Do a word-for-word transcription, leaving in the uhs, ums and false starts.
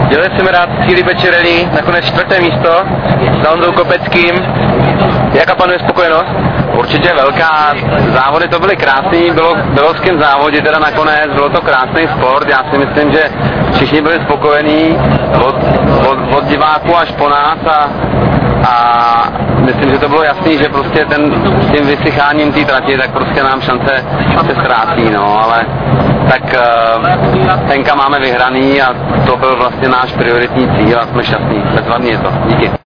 Dělali jsem rád Cíli Bečerelí, nakonec čtvrté místo za Ondrou Kopeckým. Jaká panuje spokojenost? Určitě velká, závody to byly krásný, bylo v belovském závodě teda nakonec, bylo to krásný sport, já si myslím, že všichni byli spokojení od, od, od diváků až po nás a, a myslím, že to bylo jasný, že prostě ten, s tím vysycháním té trati, tak prostě nám šance se ztrácí, no, ale tak uh, tenka máme vyhraný a to byl vlastně náš prioritní cíl a jsme šťastní, bezvadně je to, díky.